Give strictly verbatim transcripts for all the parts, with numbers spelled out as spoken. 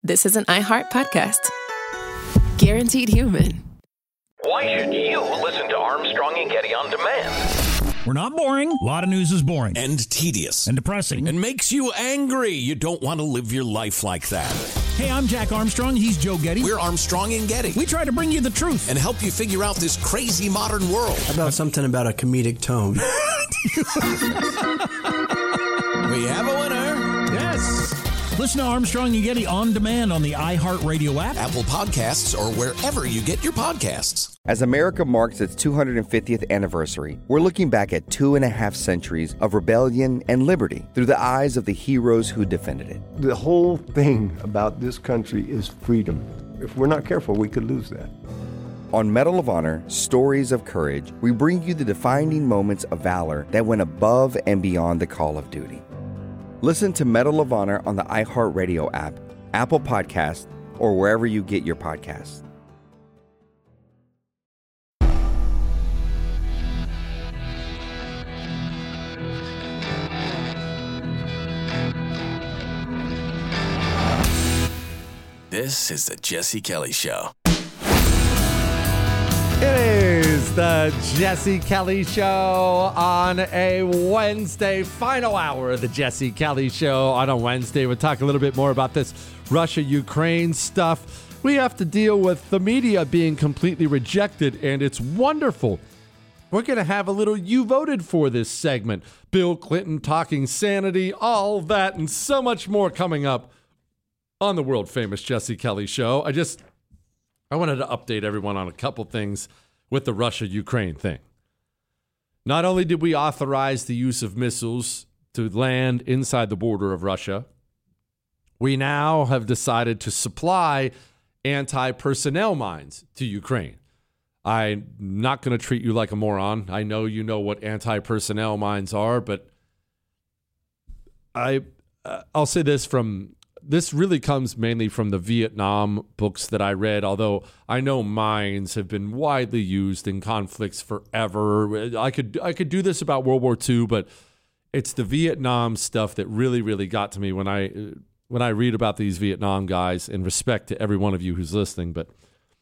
this is an iHeart podcast. Guaranteed human. Why should you listen to Armstrong and Getty on demand? We're not boring. A lot of news is boring. And tedious. And depressing. And makes you angry. You don't want to live your life like that. Hey, I'm Jack Armstrong. He's Joe Getty. We're Armstrong and Getty. We try to bring you the truth. And help you figure out this crazy modern world. How about something about a comedic tone? We have a winner. Yes. Listen to Armstrong and Getty on demand on the iHeartRadio app, Apple Podcasts, or wherever you get your podcasts. As America marks its two hundred fiftieth anniversary, we're looking back at two and a half centuries of rebellion and liberty through the eyes of the heroes who defended it. The whole thing about this country is freedom. If we're not careful, we could lose that. On Medal of Honor, Stories of Courage, we bring you the defining moments of valor that went above and beyond the call of duty. Listen to Medal of Honor on the iHeartRadio app, Apple Podcasts, or wherever you get your podcasts. This is the Jesse Kelly Show. It is the Jesse Kelly Show on a Wednesday, final hour of the Jesse Kelly Show on a Wednesday. We'll talk a little bit more about this Russia-Ukraine stuff. We have to deal with the media being completely rejected, and it's wonderful. We're going to have a little You Voted For this segment. Bill Clinton talking sanity, all that, and so much more coming up on the world-famous Jesse Kelly Show. I just... I wanted to update everyone on a couple things with the Russia-Ukraine thing. Not only did we authorize the use of missiles to land inside the border of Russia, we now have decided to supply anti-personnel mines to Ukraine. I'm not going to treat you like a moron. I know you know what anti-personnel mines are, but I, uh, I'll say this from... This really comes mainly from the Vietnam books that I read, although I know mines have been widely used in conflicts forever. I could I could do this about World War Two, but it's the Vietnam stuff that really, really got to me when I when I read about these Vietnam guys, in respect to every one of you who's listening. But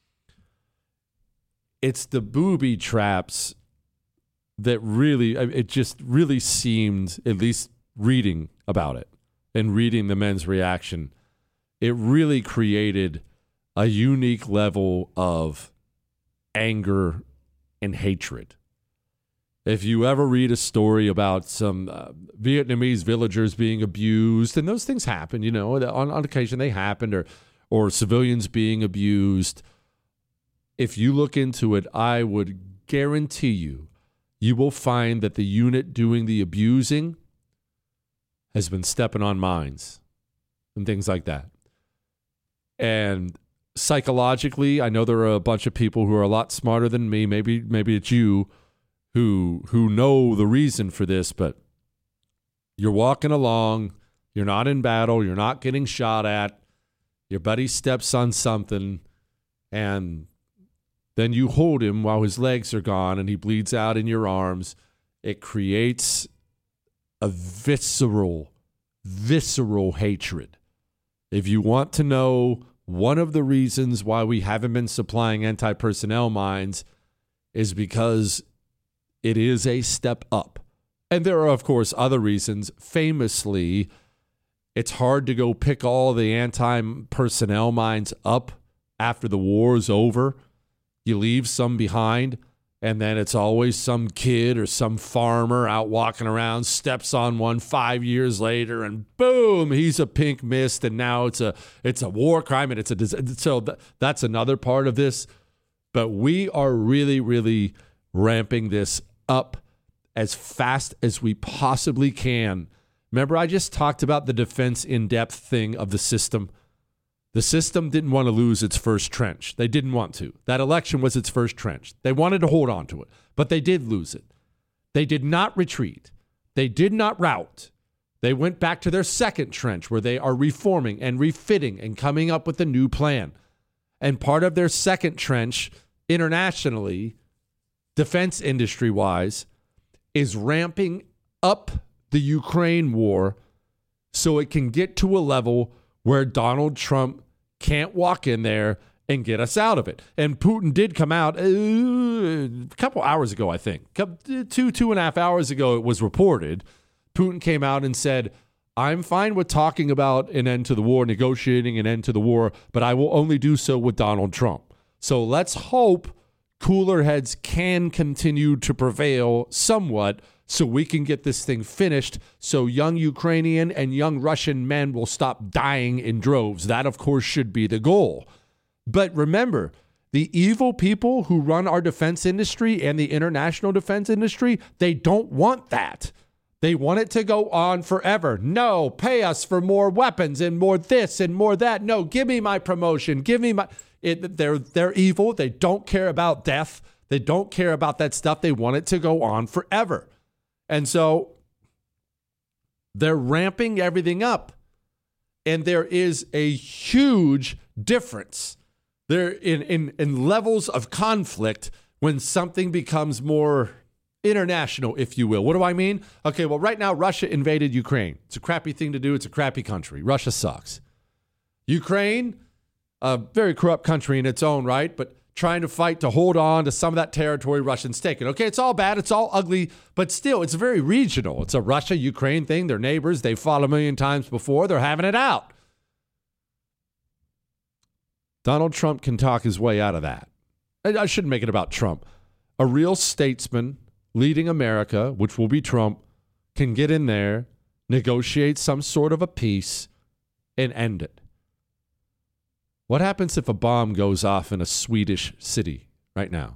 it's the booby traps that really, it just really seemed, at least reading about it, and reading the men's reaction, it really created a unique level of anger and hatred. If you ever read a story about some uh, Vietnamese villagers being abused, and those things happen, you know, on, on occasion they happened, or, or civilians being abused, if you look into it, I would guarantee you, you will find that the unit doing the abusing has been stepping on mines and things like that. And psychologically, I know there are a bunch of people who are a lot smarter than me. Maybe maybe it's you who who know the reason for this, but you're walking along, you're not in battle, you're not getting shot at, your buddy steps on something, and then you hold him while his legs are gone and he bleeds out in your arms. It creates a visceral, visceral hatred. If you want to know one of the reasons why we haven't been supplying anti-personnel mines is because it is a step up. And there are, of course, other reasons. Famously, it's hard to go pick all the anti-personnel mines up after the war is over. You leave some behind. And then it's always some kid or some farmer out walking around, steps on one five years later, and boom, he's a pink mist, and now it's a it's a war crime, and it's a so th- that's another part of this. But we are really, really ramping this up as fast as we possibly can. Remember, I just talked about the defense in-depth thing of the system. The system didn't want to lose its first trench. They didn't want to. That election was its first trench. They wanted to hold on to it, but they did lose it. They did not retreat. They did not rout. They went back to their second trench where they are reforming and refitting and coming up with a new plan. And part of their second trench internationally, defense industry-wise, is ramping up the Ukraine war so it can get to a level where Donald Trump can't walk in there and get us out of it. And Putin did come out uh, a couple hours ago, I think. Two, two and a half hours ago, it was reported. Putin came out and said, I'm fine with talking about an end to the war, negotiating an end to the war, but I will only do so with Donald Trump. So let's hope cooler heads can continue to prevail somewhat so we can get this thing finished so young Ukrainian and young Russian men will stop dying in droves. That, of course, should be the goal. But remember, the evil people who run our defense industry and the international defense industry, they don't want that. They want it to go on forever. No, pay us for more weapons and more this and more that. No, give me my promotion. Give me my... It, they're, they're evil. They don't care about death. They don't care about that stuff. They want it to go on forever. And so they're ramping everything up. And there is a huge difference there in, in, in levels of conflict when something becomes more international, if you will. What do I mean? Okay, well, right now, Russia invaded Ukraine. It's a crappy thing to do. It's a crappy country. Russia sucks. Ukraine, a very corrupt country in its own right, but trying to fight to hold on to some of that territory Russians taken. Okay, it's all bad. It's all ugly, but still, it's very regional. It's a Russia-Ukraine thing. They're neighbors. They've fought a million times before. They're having it out. Donald Trump can talk his way out of that. I shouldn't make it about Trump. A real statesman leading America, which will be Trump, can get in there, negotiate some sort of a peace, and end it. What happens if a bomb goes off in a Swedish city right now?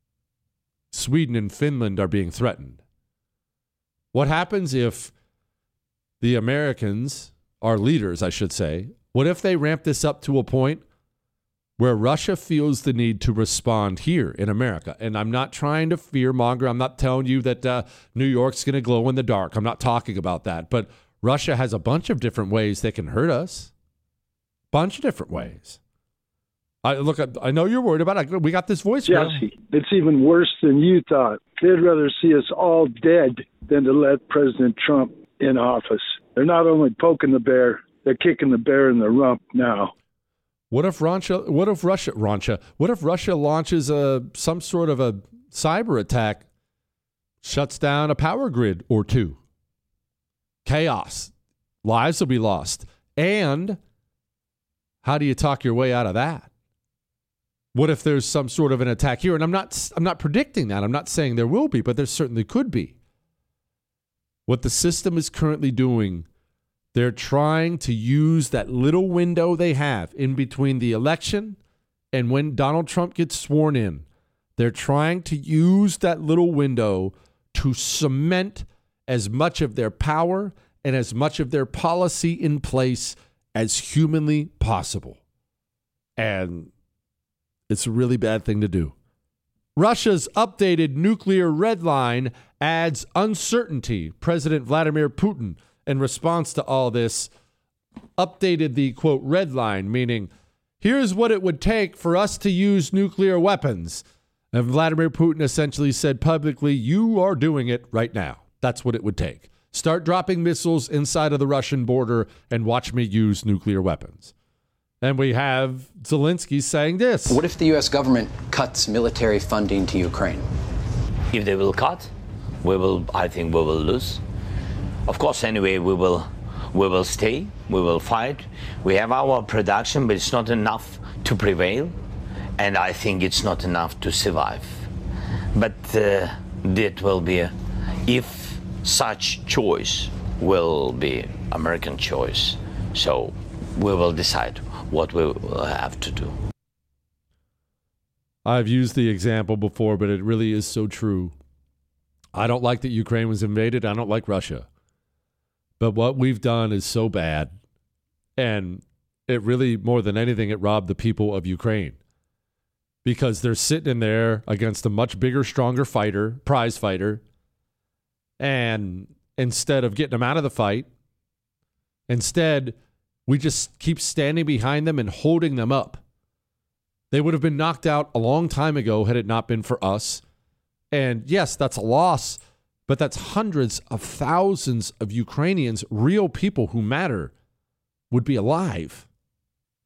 Sweden and Finland are being threatened. What happens if the Americans, our leaders, I should say, what if they ramp this up to a point where Russia feels the need to respond here in America? And I'm not trying to fearmonger. I'm not telling you that uh, New York's going to glow in the dark. I'm not talking about that. But Russia has a bunch of different ways they can hurt us. Bunch of different ways. I look. I know you're worried about it. We got this voice. Jesse, it's even worse than you thought. They'd rather see us all dead than to let President Trump in office. They're not only poking the bear, they're kicking the bear in the rump now. What if Russia? What if Russia? Russia? What if Russia launches a some sort of a cyber attack, shuts down a power grid or two? Chaos, lives will be lost, and how do you talk your way out of that? What if there's some sort of an attack here? And I'm not. I'm not predicting that. I'm not saying there will be, but there certainly could be. What the system is currently doing, they're trying to use that little window they have in between the election and when Donald Trump gets sworn in. They're trying to use that little window to cement as much of their power and as much of their policy in place as humanly possible. And it's a really bad thing to do. Russia's updated nuclear red line adds uncertainty. President Vladimir Putin, in response to all this, updated the, quote, red line, meaning, here's what it would take for us to use nuclear weapons. And Vladimir Putin essentially said publicly, you are doing it right now. That's what it would take. Start dropping missiles inside of the Russian border and watch me use nuclear weapons. And we have Zelensky saying this. What if the U S government cuts military funding to Ukraine? If they will cut, we will. I think we will lose. Of course, anyway, we will we will stay, we will fight. We have our production, but it's not enough to prevail. And I think it's not enough to survive. But uh, that will be, a, if such choice will be American choice, so we will decide what we will have to do. I've used the example before, but it really is so true. I don't like that Ukraine was invaded. I don't like Russia. But what we've done is so bad. And it really, more than anything, it robbed the people of Ukraine. Because they're sitting in there against a much bigger, stronger fighter, prize fighter. And instead of getting them out of the fight, instead, we just keep standing behind them and holding them up. They would have been knocked out a long time ago had it not been for us. And yes, that's a loss, but that's hundreds of thousands of Ukrainians, real people who matter, would be alive.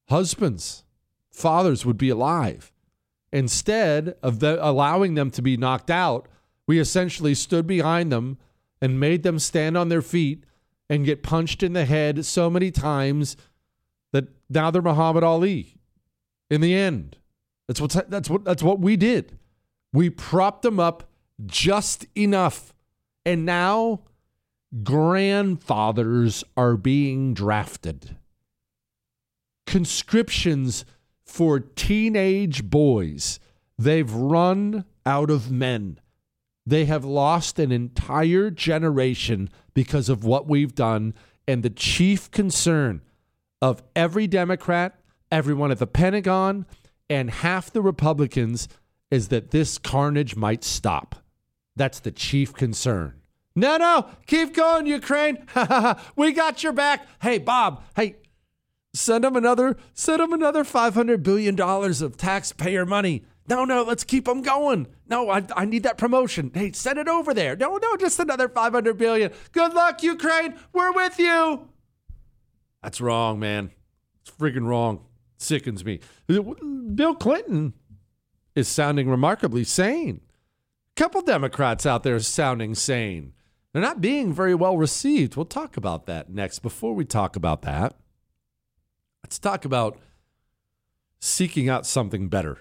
husbands, fathers would be alive. Instead of the, allowing them to be knocked out, we essentially stood behind them and made them stand on their feet and get punched in the head so many times that now they're Muhammad Ali. In the end, that's what that's what that's what we did. We propped them up just enough, and now grandfathers are being drafted. Conscriptions for teenage boys. They've run out of men. They have lost an entire generation because of what we've done. And the chief concern of every Democrat, everyone at the Pentagon, and half the Republicans is that this carnage might stop. That's the chief concern. No, no, keep going, Ukraine. We got your back. Hey, Bob, hey, send them another, send them another five hundred billion dollars of taxpayer money. No, no, let's keep them going. No, I, I need that promotion. Hey, send it over there. No, no, just another five hundred billion dollars. Good luck, Ukraine. We're with you. That's wrong, man. It's freaking wrong. It sickens me. Bill Clinton is sounding remarkably sane. A couple Democrats out there sounding sane. They're not being very well received. We'll talk about that next. Before we talk about that, let's talk about seeking out something better.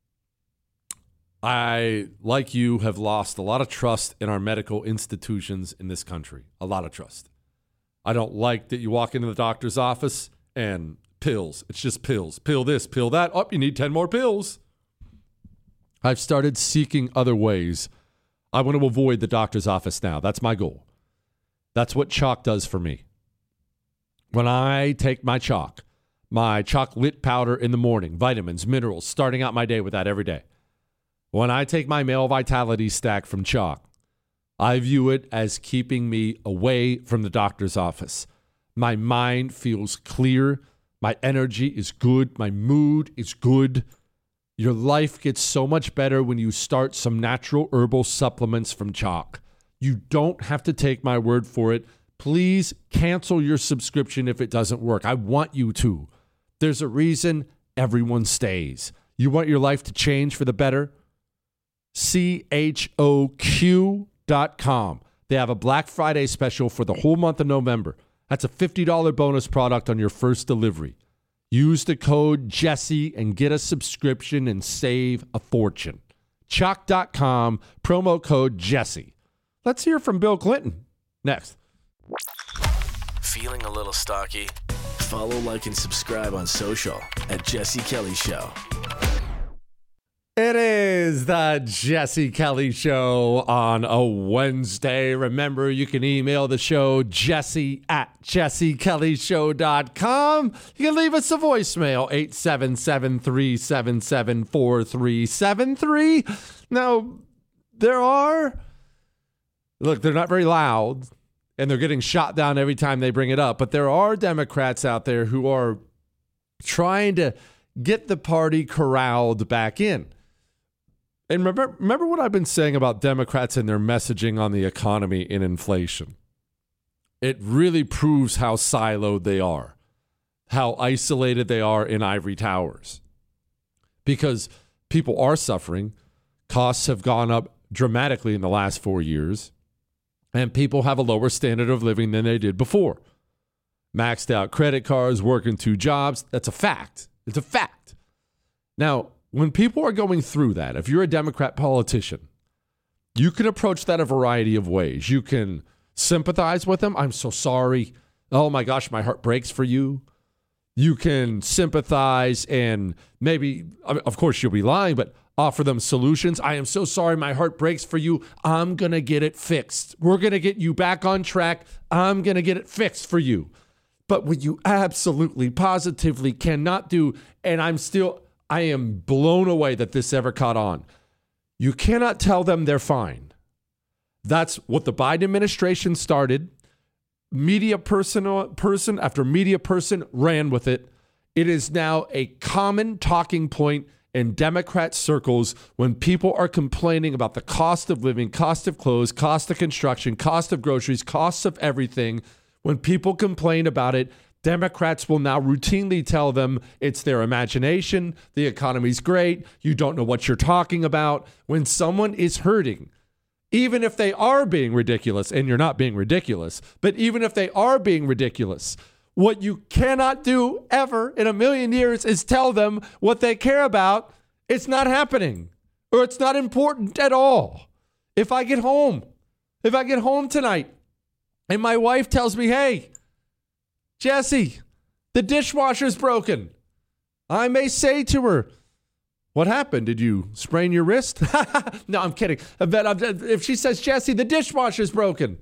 I, like you, have lost a lot of trust in our medical institutions in this country. A lot of trust. I don't like that you walk into the doctor's office and pills. It's just pills. Pill this, pill that. Oh, you need ten more pills. I've started seeking other ways. I want to avoid the doctor's office now. That's my goal. That's what chalk does for me. When I take my chalk, my chocolate powder in the morning, vitamins, minerals, starting out my day with that every day. When I take my male vitality stack from chalk, I view it as keeping me away from the doctor's office. My mind feels clear. My energy is good. My mood is good. Your life gets so much better when you start some natural herbal supplements from chalk. You don't have to take my word for it. Please cancel your subscription if it doesn't work. I want you to. There's a reason everyone stays. You want your life to change for the better? C H O Q dot com. They have a Black Friday special for the whole month of November. That's a fifty dollars bonus product on your first delivery. Use the code Jesse and get a subscription and save a fortune. Chalk dot com, promo code Jesse. Let's hear from Bill Clinton next. Feeling a little stocky? Follow, like, and subscribe on social at Jesse Kelly Show. It is the Jesse Kelly Show on a Wednesday. Remember, you can email the show, jesse at jesse kelly show dot com. You can leave us a voicemail, eight seven seven, three seven seven, four three seven three. Now, there are, look, they're not very loud, and they're getting shot down every time they bring it up, but there are Democrats out there who are trying to get the party corralled back in. And remember, remember what I've been saying about Democrats and their messaging on the economy and inflation. It really proves how siloed they are, how isolated they are in ivory towers. Because people are suffering. Costs have gone up dramatically in the last four years. And people have a lower standard of living than they did before. Maxed out credit cards, working two jobs. That's a fact. It's a fact. Now, when people are going through that, if you're a Democrat politician, you can approach that a variety of ways. You can sympathize with them. I'm so sorry. Oh my gosh, my heart breaks for you. You can sympathize and maybe, of course, you'll be lying, but offer them solutions. I am so sorry. My heart breaks for you. I'm going to get it fixed. We're going to get you back on track. I'm going to get it fixed for you. But what you absolutely, positively cannot do, and I'm still... I am blown away that this ever caught on. You cannot tell them they're fine. That's what the Biden administration started. Media person, person after media person ran with it. It is now a common talking point in Democrat circles when people are complaining about the cost of living, cost of clothes, cost of construction, cost of groceries, costs of everything. When people complain about it, Democrats will now routinely tell them it's their imagination, the economy's great, you don't know what you're talking about. When someone is hurting, even if they are being ridiculous, and you're not being ridiculous, but even if they are being ridiculous, what you cannot do ever in a million years is tell them what they care about. It's not happening, or it's not important at all. If I get home, if I get home tonight and my wife tells me, hey, Jesse, the dishwasher's broken, I may say to her, what happened? Did you sprain your wrist? No, I'm kidding. But if she says, Jesse, the dishwasher's broken,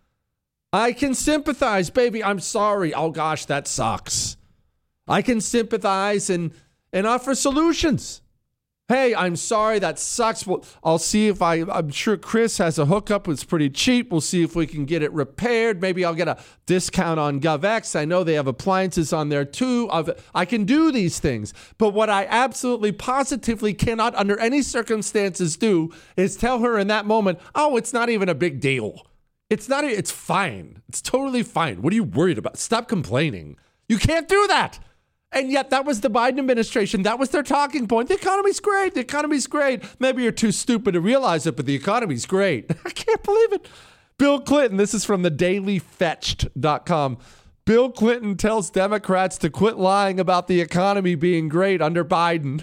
I can sympathize, baby. I'm sorry. Oh, gosh, that sucks. I can sympathize and, and offer solutions. Hey, I'm sorry. That sucks. Well, I'll see if I, I'm sure Chris has a hookup. It's pretty cheap. We'll see if we can get it repaired. Maybe I'll get a discount on GovX. I know they have appliances on there too. I can do these things. But what I absolutely positively cannot under any circumstances do is tell her in that moment, oh, it's not even a big deal. It's not, it's fine. It's totally fine. What are you worried about? Stop complaining. You can't do that. And yet that was the Biden administration. That was their talking point. The economy's great. The economy's great. Maybe you're too stupid to realize it, but the economy's great. I can't believe it. Bill Clinton, this is from the daily fetched dot com. Bill Clinton tells Democrats to quit lying about the economy being great under Biden.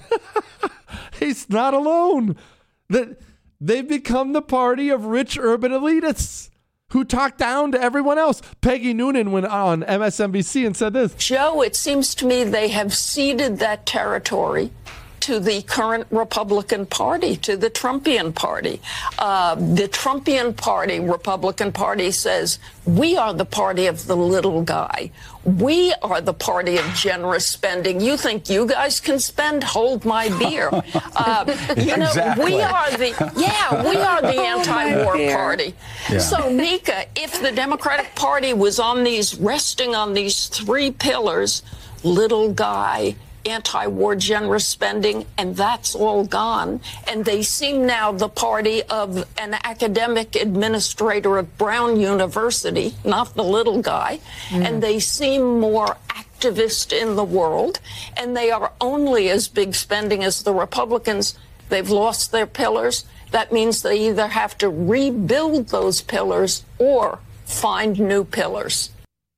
He's not alone. They've become the party of rich urban elitists who talked down to everyone else. Peggy Noonan went on M S N B C and said this. Joe, it seems to me they have ceded that territory to the current Republican Party, to the Trumpian Party. Uh, the Trumpian Party, Republican Party, says, we are the party of the little guy. We are the party of generous spending. You think you guys can spend? Hold my beer. Uh, you know, exactly. we are the, yeah, we are the anti-war party. Yeah. So, Mika, if the Democratic Party was on these, resting on these three pillars, little guy, anti-war generous spending, and that's all gone. And they seem now the party of an academic administrator at Brown University, not the little guy. Mm. And they seem more activist in the world. And they are only as big spending as the Republicans. They've lost their pillars. That means they either have to rebuild those pillars or find new pillars.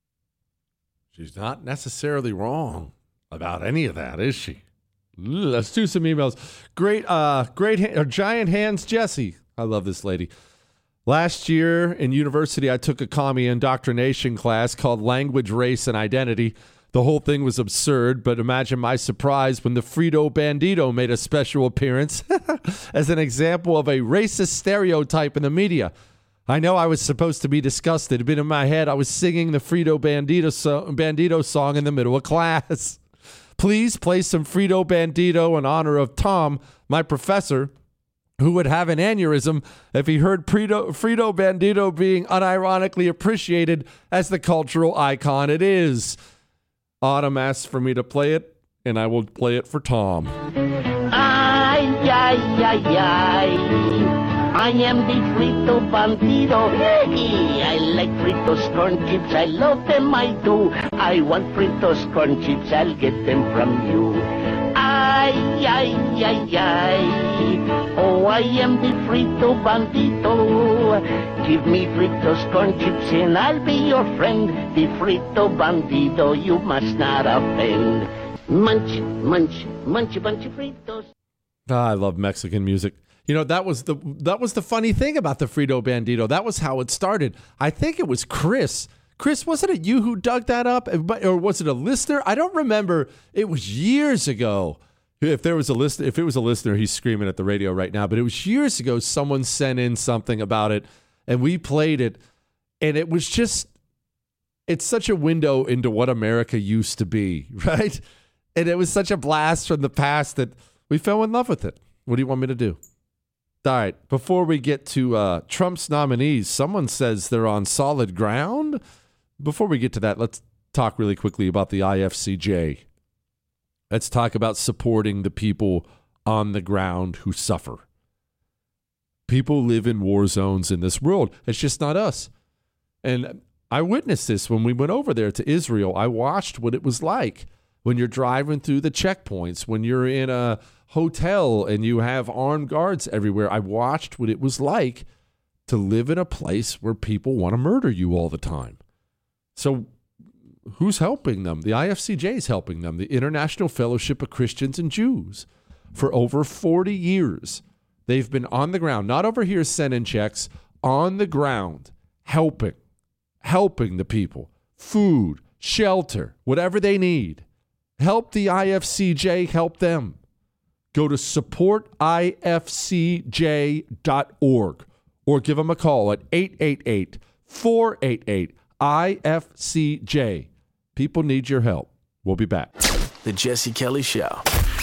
She's not necessarily wrong about any of that, is she? Let's do some emails. Great, uh, great, ha- or giant hands, Jesse. I love this lady. Last year in university, I took a commie indoctrination class called Language, Race, and Identity. The whole thing was absurd, but imagine my surprise when the Frito Bandito made a special appearance as an example of a racist stereotype in the media. I know I was supposed to be disgusted, but in my head, I was singing the Frito Bandito, so- Bandito song in the middle of class. Please play some Frito Bandito in honor of Tom, my professor, who would have an aneurysm if he heard Frito, Frito Bandito being unironically appreciated as the cultural icon it is. Autumn asked for me to play it, and I will play it for Tom. Ay, ay, ay, ay. I am the Frito Bandito. Hey, I like Fritos corn chips. I love them, I do. I want Fritos corn chips. I'll get them from you. Ay, ay, ay, ay. Oh, I am the Frito Bandito. Give me Fritos corn chips and I'll be your friend. The Frito Bandito, you must not offend. Munch, munch, munch a bunch of Fritos. Ah, I love Mexican music. You know, that was the that was the funny thing about the Frito Bandito. That was how it started. I think it was Chris. Chris, wasn't it you who dug that up? Or was it a listener? I don't remember. It was years ago. If there was a listener, if it was a listener, he's screaming at the radio right now. But it was years ago. Someone sent in something about it, and we played it. And it was just, it's such a window into what America used to be, right? And it was such a blast from the past that we fell in love with it. What do you want me to do? All right, before we get to uh, Trump's nominees, someone says they're on solid ground. Before we get to that, let's talk really quickly about the I F C J. Let's talk about supporting the people on the ground who suffer. People live in war zones in this world. It's just not us. And I witnessed this when we went over there to Israel. I watched what it was like when you're driving through the checkpoints, when you're in a hotel and you have armed guards everywhere. I watched what it was like to live in a place where people want to murder you all the time. So who's helping them? The I F C J is helping them, the International Fellowship of Christians and Jews. For over forty years, they've been on the ground, not over here sending checks, on the ground, helping, helping the people, food, shelter, whatever they need. Help the I F C J, help them. Go to support I F C J dot org or give them a call at eight eight eight, four eight eight, I F C J. People need your help. We'll be back. The Jesse Kelly Show.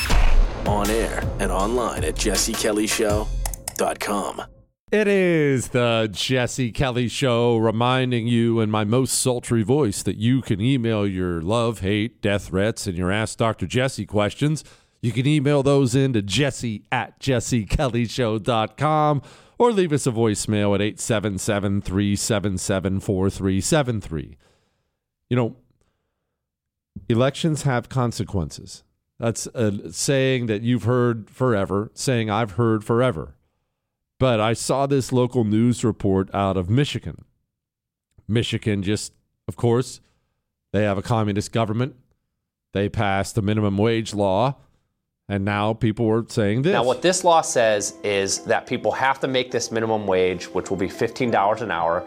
On air and online at jesse kelly show dot com. It is the Jesse Kelly Show, reminding you in my most sultry voice that you can email your love, hate, death threats, and your Ask Doctor Jesse questions. You can email those in to jesse at jesse kelly show dot com or leave us a voicemail at eight seven seven, three seven seven, four three seven three. You know, elections have consequences. That's a saying that you've heard forever, saying I've heard forever. But I saw this local news report out of Michigan. Michigan just, of course, they have a communist government. They passed the minimum wage law. And now people are saying this. Now, what this law says is that people have to make this minimum wage, which will be fifteen dollars an hour,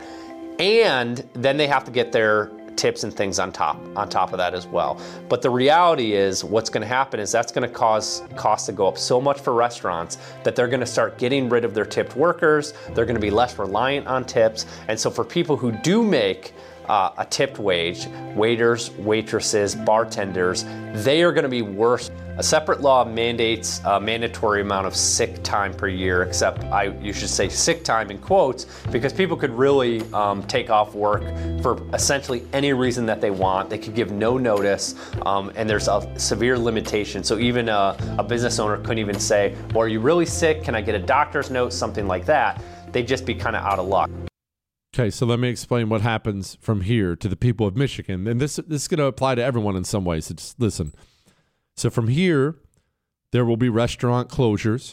and then they have to get their tips and things on top on top of that as well. But the reality is what's going to happen is that's going to cause costs to go up so much for restaurants that they're going to start getting rid of their tipped workers. They're going to be less reliant on tips. And so for people who do make uh, a tipped wage, waiters, waitresses, bartenders, they are going to be worse. A separate law mandates a mandatory amount of sick time per year, except I you should say sick time in quotes, because people could really um, take off work for essentially any reason that they want. They could give no notice, um, and there's a severe limitation. So even a, a business owner couldn't even say, well, are you really sick? Can I get a doctor's note? Something like that. They'd just be kind of out of luck. Okay, so let me explain what happens from here to the people of Michigan. And this, this is going to apply to everyone in some ways, so just listen. So from here, there will be restaurant closures.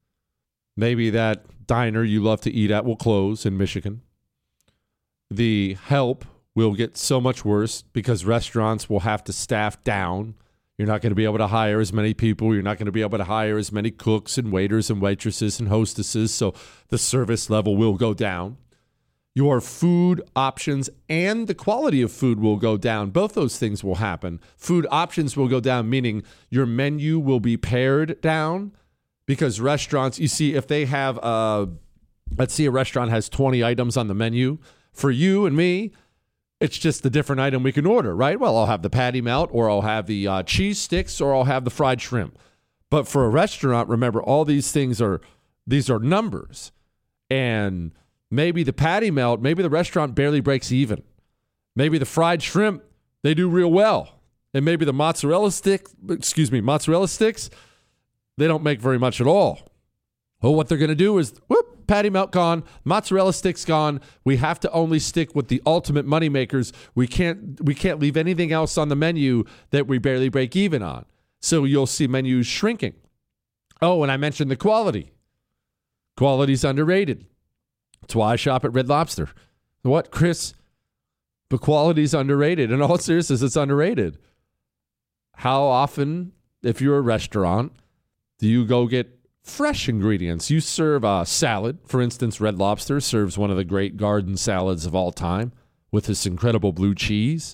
Maybe that diner you love to eat at will close in Michigan. The help will get so much worse because restaurants will have to staff down. You're not going to be able to hire as many people. You're not going to be able to hire as many cooks and waiters and waitresses and hostesses, so the service level will go down. Your food options and the quality of food will go down. Both those things will happen. Food options will go down, meaning your menu will be pared down because restaurants, you see, if they have, uh, let's see, a restaurant has twenty items on the menu. For you and me, it's just a different item we can order, right? Well, I'll have the patty melt, or I'll have the uh, cheese sticks, or I'll have the fried shrimp. But for a restaurant, remember, all these things are, these are numbers. And maybe the patty melt, maybe the restaurant barely breaks even. Maybe the fried shrimp, they do real well. And maybe the mozzarella stick, excuse me, mozzarella sticks, they don't make very much at all. Well, what they're going to do is, whoop, patty melt gone, mozzarella sticks gone. We have to only stick with the ultimate moneymakers. We can't, we can't leave anything else on the menu that we barely break even on. So you'll see menus shrinking. Oh, and I mentioned the quality. Quality's underrated. That's why I shop at Red Lobster. What, Chris? But quality's underrated. In all seriousness, it's underrated. How often, if you're a restaurant, do you go get fresh ingredients? You serve a salad. For instance, Red Lobster serves one of the great garden salads of all time with this incredible blue cheese.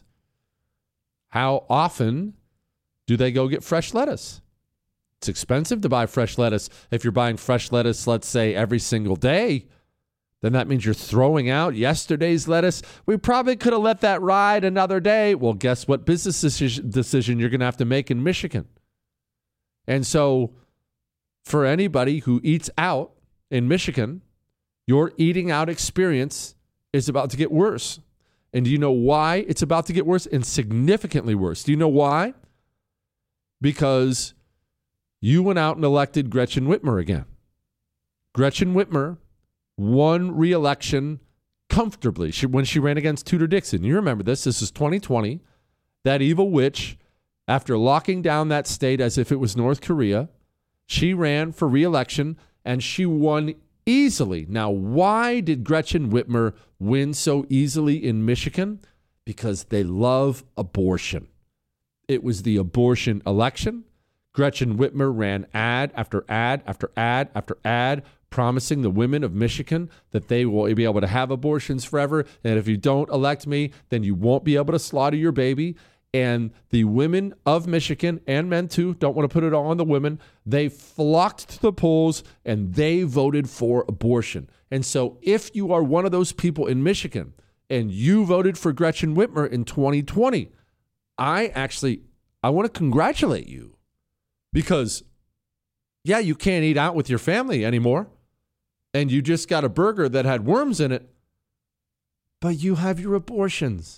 How often do they go get fresh lettuce? It's expensive to buy fresh lettuce. If you're buying fresh lettuce, let's say, every single day, then that means you're throwing out yesterday's lettuce. We probably could have let that ride another day. Well, guess what business decision you're going to have to make in Michigan? And so for anybody who eats out in Michigan, your eating out experience is about to get worse. And do you know why it's about to get worse? And significantly worse. Do you know why? Because you went out and elected Gretchen Whitmer again. Gretchen Whitmer won re-election comfortably she, when she ran against Tudor Dixon. You remember this. This is twenty twenty. That evil witch, after locking down that state as if it was North Korea, she ran for re-election and she won easily. Now, why did Gretchen Whitmer win so easily in Michigan? Because they love abortion. It was the abortion election. Gretchen Whitmer ran ad after ad after ad after ad promising the women of Michigan that they will be able to have abortions forever. And if you don't elect me, then you won't be able to slaughter your baby. And the women of Michigan, and men too, don't want to put it all on the women, they flocked to the polls and they voted for abortion. And so if you are one of those people in Michigan and you voted for Gretchen Whitmer in twenty twenty, I actually, I want to congratulate you because, yeah, you can't eat out with your family anymore and you just got a burger that had worms in it, but you have your abortions.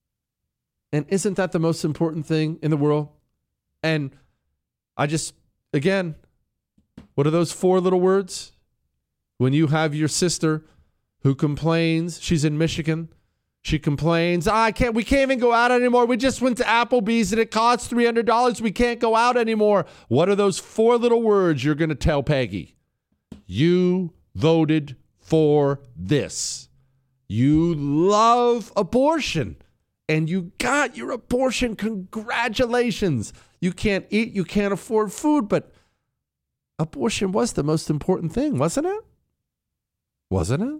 And isn't that the most important thing in the world? And I just, again, what are those four little words? When you have your sister who complains, she's in Michigan, she complains, oh, I can't, we can't even go out anymore. We just went to Applebee's and it costs three hundred dollars. We can't go out anymore. What are those four little words you're going to tell Peggy? You voted for this. You love abortion. And you got your abortion. Congratulations. You can't eat, you can't afford food, but abortion was the most important thing, wasn't it? Wasn't it?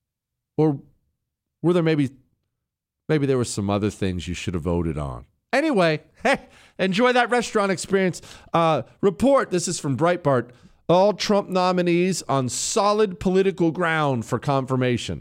Or were there maybe, maybe there were some other things you should have voted on? Anyway, hey, enjoy that restaurant experience. Uh, report, this is from Breitbart, all Trump nominees on solid political ground for confirmation.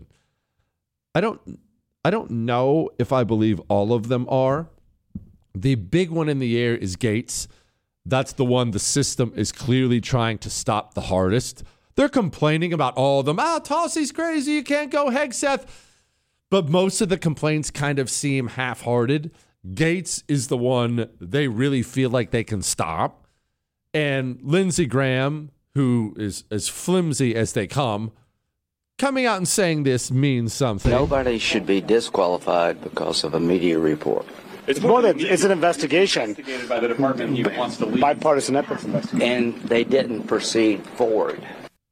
I don't... I don't know if I believe all of them are. The big one in the air is Gates. That's the one the system is clearly trying to stop the hardest. They're complaining about all of them. Ah, Tulsi's crazy. You can't go Hegseth. But most of the complaints kind of seem half-hearted. Gates is the one they really feel like they can stop. And Lindsey Graham, who is as flimsy as they come, coming out and saying this means something. Nobody should be disqualified because of a media report. It's more than it's an investigation. Investigated by the department. He wants to leave. Bipartisan ethics investigation. And they didn't proceed forward.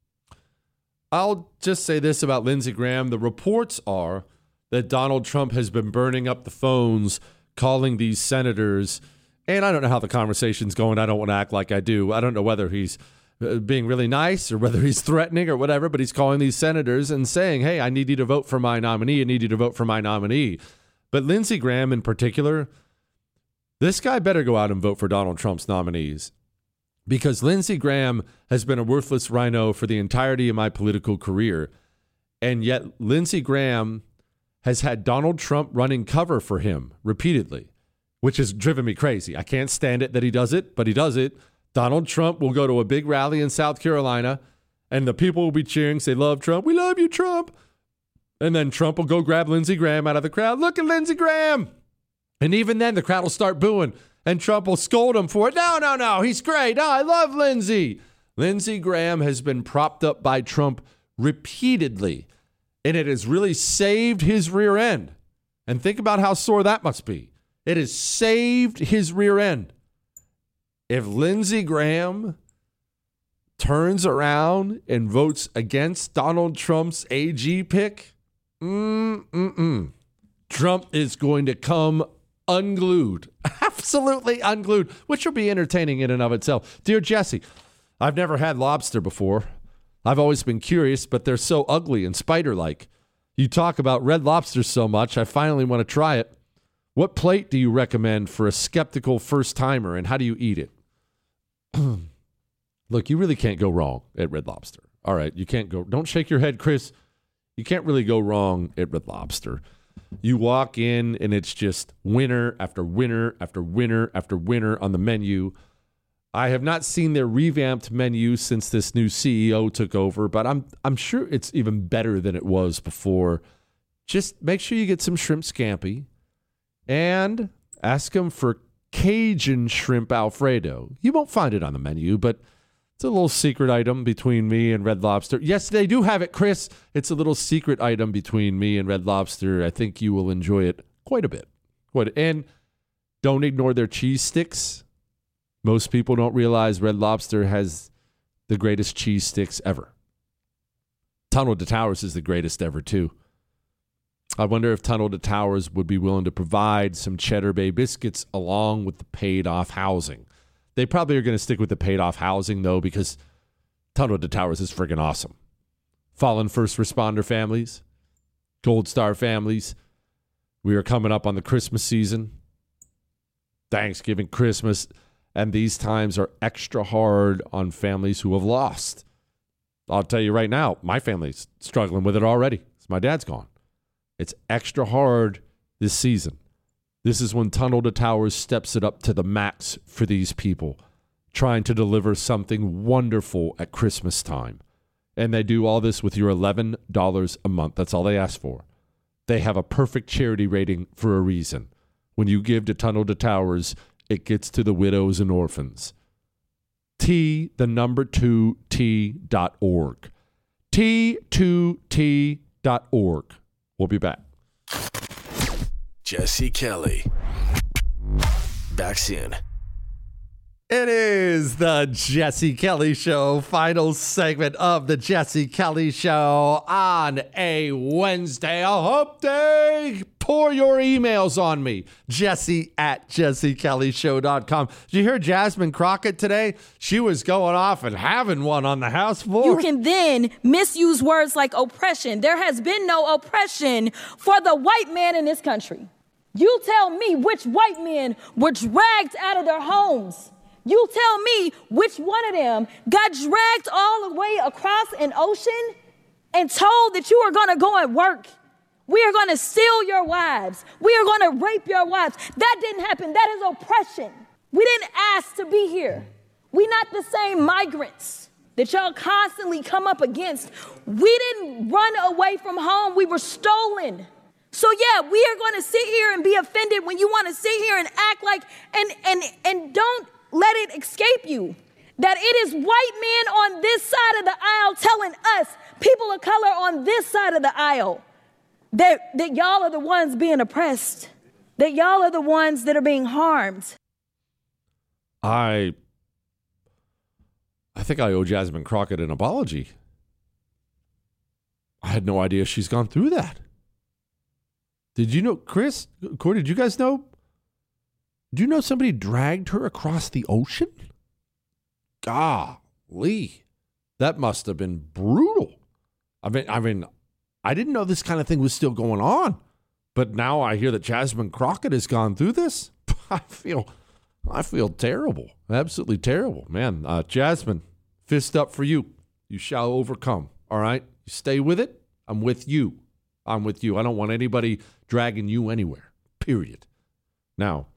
I'll just say this about Lindsey Graham. The reports are that Donald Trump has been burning up the phones, calling these senators. And I don't know how the conversation's going. I don't want to act like I do. I don't know whether he's being really nice or whether he's threatening or whatever, but he's calling these senators and saying, hey, I need you to vote for my nominee. I need you to vote for my nominee. But Lindsey Graham in particular, this guy better go out and vote for Donald Trump's nominees because Lindsey Graham has been a worthless rhino for the entirety of my political career. And yet Lindsey Graham has had Donald Trump running cover for him repeatedly, which has driven me crazy. I can't stand it that he does it, but he does it. Donald Trump will go to a big rally in South Carolina, and the people will be cheering, say, love Trump. We love you, Trump. And then Trump will go grab Lindsey Graham out of the crowd. Look at Lindsey Graham. And even then, the crowd will start booing, and Trump will scold him for it. No, no, no, he's great. No, I love Lindsey. Lindsey Graham has been propped up by Trump repeatedly, and it has really saved his rear end. And think about how sore that must be. It has saved his rear end. If Lindsey Graham turns around and votes against Donald Trump's A G pick, mm-mm-mm, Trump is going to come unglued, absolutely unglued, which will be entertaining in and of itself. Dear Jesse, I've never had lobster before. I've always been curious, but they're so ugly and spider-like. You talk about Red Lobster so much, I finally want to try it. What plate do you recommend for a skeptical first-timer, and how do you eat it? Look, you really can't go wrong at Red Lobster. All right, you can't go. Don't shake your head, Chris. You can't really go wrong at Red Lobster. You walk in, and it's just winner after winner after winner after winner on the menu. I have not seen their revamped menu since this new C E O took over, but I'm I'm sure it's even better than it was before. Just make sure you get some shrimp scampi and ask them for Cajun shrimp Alfredo. You won't find it on the menu, but It's a little secret item between me and Red Lobster. Yes, they do have it, Chris. It's a little secret item between me and Red Lobster. I think you will enjoy it quite a bit. Quite a, and don't ignore their cheese sticks. Most people don't realize Red Lobster has the greatest cheese sticks ever. Tunnel to Towers is the greatest ever, too. I wonder if Tunnel to Towers would be willing to provide some Cheddar Bay biscuits along with the paid-off housing. They probably are going to stick with the paid-off housing, though, because Tunnel to Towers is friggin' awesome. Fallen first responder families, Gold Star families. We are coming up on the Christmas season. Thanksgiving, Christmas. And these times are extra hard on families who have lost. I'll tell you right now, my family's struggling with it already. My dad's gone. It's extra hard this season. This is when Tunnel to Towers steps it up to the max for these people, trying to deliver something wonderful at Christmas time. And they do all this with your eleven dollars a month. That's all they ask for. They have a perfect charity rating for a reason. When you give to Tunnel to Towers, it gets to the widows and orphans. T, the number two, T dot org. T two T dot org. We'll be back. Jesse Kelly. Back soon. It is the Jesse Kelly Show, final segment of the Jesse Kelly Show on a Wednesday, a hump day. Pour your emails on me, Jesse at jesse kelly show dot com. Did you hear Jasmine Crockett today? She was going off and having one on the House floor. You can then misuse words like oppression. There has been no oppression for the white man in this country. You tell me which white men were dragged out of their homes. You tell me which one of them got dragged all the way across an ocean and told that you are going to go and work. We are going to steal your wives. We are going to rape your wives. That didn't happen. That is oppression. We didn't ask to be here. We're not the same migrants that y'all constantly come up against. We didn't run away from home. We were stolen. So yeah, we are going to sit here and be offended when you want to sit here and act like, and and and don't let it escape you that it is white men on this side of the aisle telling us, people of color on this side of the aisle, that, that y'all are the ones being oppressed, that y'all are the ones that are being harmed. I, I think I owe Jasmine Crockett an apology. I had no idea she's gone through that. Did you know, Chris, Corey, did you guys know? Do you know somebody dragged her across the ocean? Golly, that must have been brutal. I mean, I mean, I didn't know this kind of thing was still going on, but now I hear that Jasmine Crockett has gone through this. I feel, I feel terrible, absolutely terrible, man. Uh, Jasmine, fist up for you. You shall overcome. All right, you stay with it. I'm with you. I'm with you. I don't want anybody dragging you anywhere. Period. Now.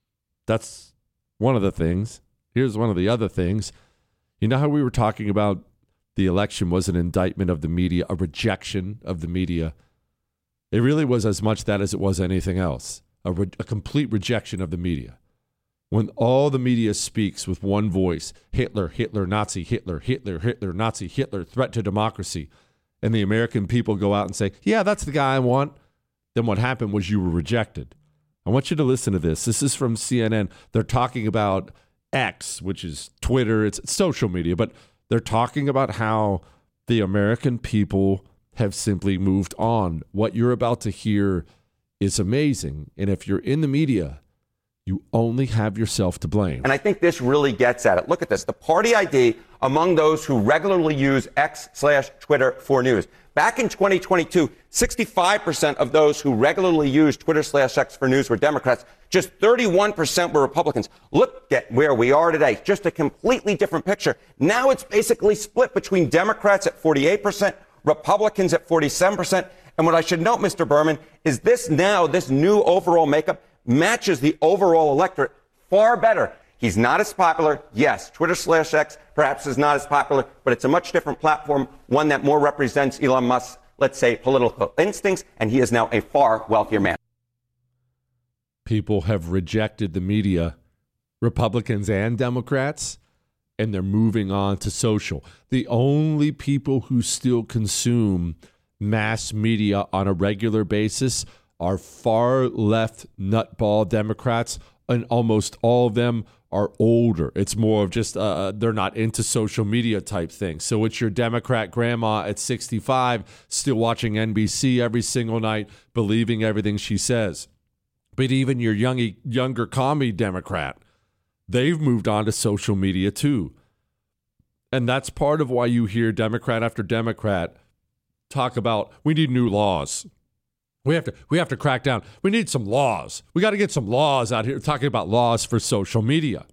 That's one of the things. Here's one of the other things. You know how we were talking about the election was an indictment of the media, a rejection of the media? It really was as much that as it was anything else, a, re- a complete rejection of the media. When all the media speaks with one voice, Hitler, Hitler, Nazi, Hitler, Hitler, Hitler, Nazi, Hitler, threat to democracy, and the American people go out and say, yeah, that's the guy I want, then what happened was you were rejected. I want you to listen to this. This is from C N N. They're talking about X, which is Twitter. It's social media, but they're talking about how the American people have simply moved on. What you're about to hear is amazing. And if you're in the media, you only have yourself to blame. And I think this really gets at it. Look at this. The party I D among those who regularly use X slash Twitter for news. Back in twenty twenty-two, sixty-five percent of those who regularly use Twitter slash X for news were Democrats. Just thirty-one percent were Republicans. Look at where we are today. Just a completely different picture. Now it's basically split between Democrats at forty-eight percent, Republicans at forty-seven percent. And what I should note, Mister Berman, is this now, this new overall makeup matches the overall electorate far better. He's not as popular. Yes, Twitter slash X perhaps is not as popular, but it's a much different platform, one that more represents Elon Musk's, let's say, political instincts, and he is now a far wealthier man. People have rejected the media, Republicans and Democrats, and they're moving on to social. The only people who still consume mass media on a regular basis are far left nutball Democrats, and almost all of them are older. It's more of just uh, they're not into social media type things. So it's your Democrat grandma at sixty-five still watching N B C every single night, believing everything she says. But even your young, younger commie Democrat, they've moved on to social media too. And that's part of why you hear Democrat after Democrat talk about we need new laws. We have to we have to crack down. We need some laws. We got to get some laws out here talking about laws for social media.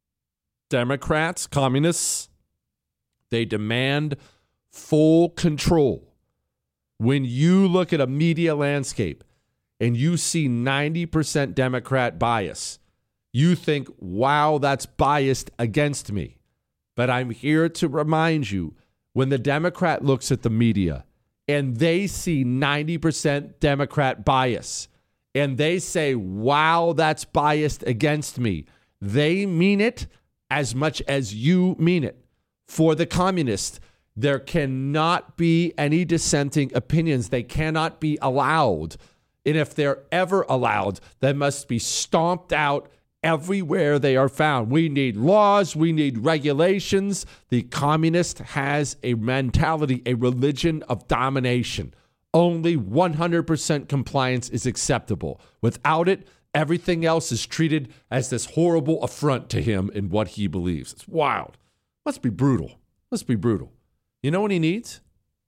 Democrats, communists, they demand full control. When you look at a media landscape and you see ninety percent Democrat bias, you think, wow, that's biased against me. But I'm here to remind you, when the Democrat looks at the media and they see ninety percent Democrat bias, and they say, wow, that's biased against me, they mean it as much as you mean it. For the communists, there cannot be any dissenting opinions. They cannot be allowed. And if they're ever allowed, they must be stomped out everywhere they are found. We need laws. We need regulations. The communist has a mentality, a religion of domination. Only one hundred percent compliance is acceptable. Without it, everything else is treated as this horrible affront to him in what he believes. It's wild. Must be brutal. Must be brutal. You know what he needs?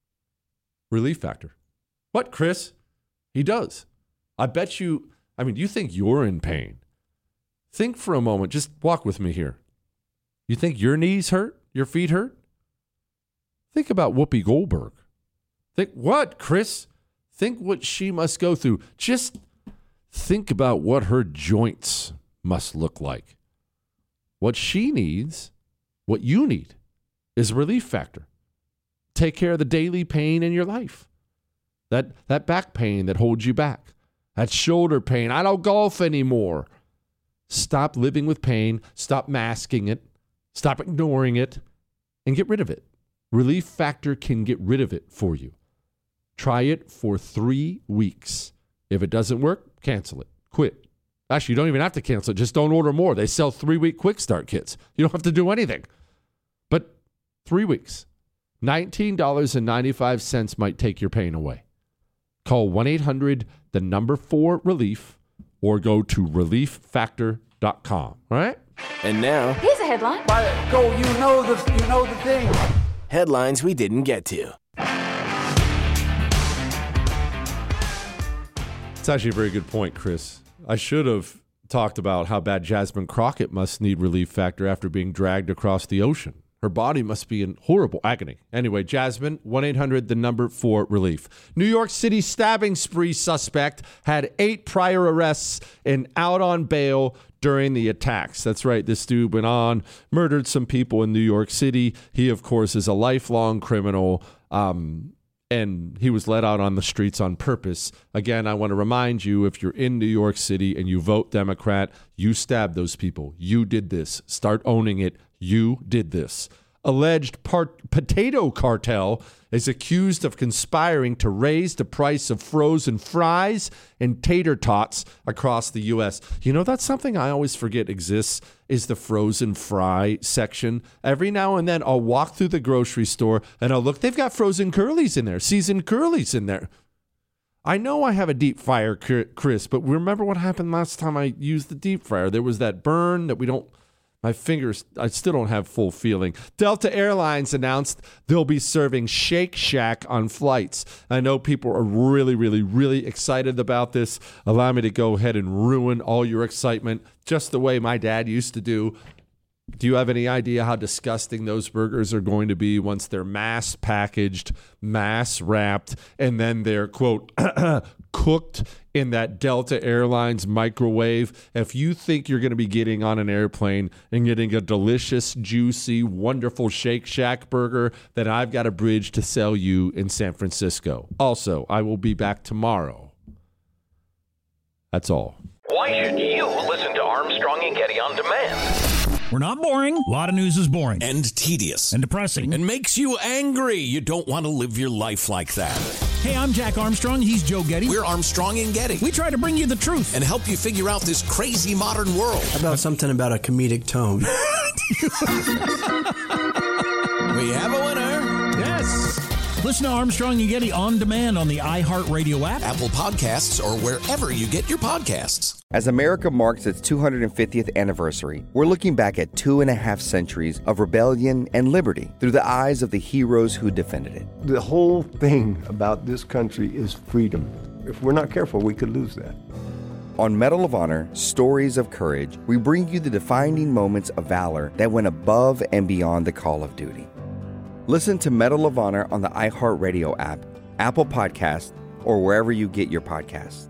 Relief factor. What, Chris? He does. I bet you, I mean, you think you're in pain. Think for a moment. Just walk with me here. You think your knees hurt? Your feet hurt? Think about Whoopi Goldberg. Think what, Chris? Think what she must go through. Just think about what her joints must look like. What she needs, what you need, is a relief factor. Take care of the daily pain in your life. That, that back pain that holds you back. That shoulder pain. I don't golf anymore. Stop living with pain. Stop masking it. Stop ignoring it. And get rid of it. Relief Factor can get rid of it for you. Try it for three weeks. If it doesn't work, cancel it. Quit. Actually, you don't even have to cancel it. Just don't order more. They sell three-week quick start kits. You don't have to do anything. But three weeks. nineteen dollars and ninety-five cents might take your pain away. Call one eight hundred the number four relief or go to relief factor dot com. All right? And now, here's a headline. Go, you know the you know the thing. Headlines we didn't get to. It's actually a very good point, Chris. I should have talked about how bad Jasmine Crockett must need relief factor after being dragged across the ocean. Her body must be in horrible agony. Anyway, Jasmine, one eight hundred the number for relief. New York City stabbing spree suspect had eight prior arrests and out on bail during the attacks. That's right. This dude went on, murdered some people in New York City. He, of course, is a lifelong criminal, um, and he was let out on the streets on purpose. Again, I want to remind you, if you're in New York City and you vote Democrat, you stabbed those people. You did this. Start owning it. You did this. Alleged part- potato cartel is accused of conspiring to raise the price of frozen fries and tater tots across the U S. You know, that's something I always forget exists, is the frozen fry section. Every now and then I'll walk through the grocery store and I'll look, they've got frozen curlies in there, seasoned curlies in there. I know I have a deep fryer, Chris, but remember what happened last time I used the deep fryer? There was that burn that we don't... My fingers, I still don't have full feeling. Delta Airlines announced they'll be serving Shake Shack on flights. I know people are really, really, really excited about this. Allow me to go ahead and ruin all your excitement, just the way my dad used to do. Do you have any idea how disgusting those burgers are going to be once they're mass packaged, mass wrapped, and then they're, quote, cooked in that Delta Airlines microwave? If you think you're going to be getting on an airplane and getting a delicious, juicy, wonderful Shake Shack burger, then I've got a bridge to sell you in San Francisco. Also, I will be back tomorrow. That's all. Why should you listen to Armstrong and Getty on demand? We're not boring. A lot of news is boring. And tedious. And depressing. And makes you angry. You don't want to live your life like that. Hey, I'm Jack Armstrong. He's Joe Getty. We're Armstrong and Getty. We try to bring you the truth. And help you figure out this crazy modern world. How about something about a comedic tone? We have a winner. Yes. Listen to Armstrong and Getty on demand on the iHeartRadio app, Apple Podcasts, or wherever you get your podcasts. As America marks its two hundred fiftieth anniversary, we're looking back at two and a half centuries of rebellion and liberty through the eyes of the heroes who defended it. The whole thing about this country is freedom. If we're not careful, we could lose that. On Medal of Honor, Stories of Courage, we bring you the defining moments of valor that went above and beyond the call of duty. Listen to Medal of Honor on the iHeartRadio app, Apple Podcasts, or wherever you get your podcasts.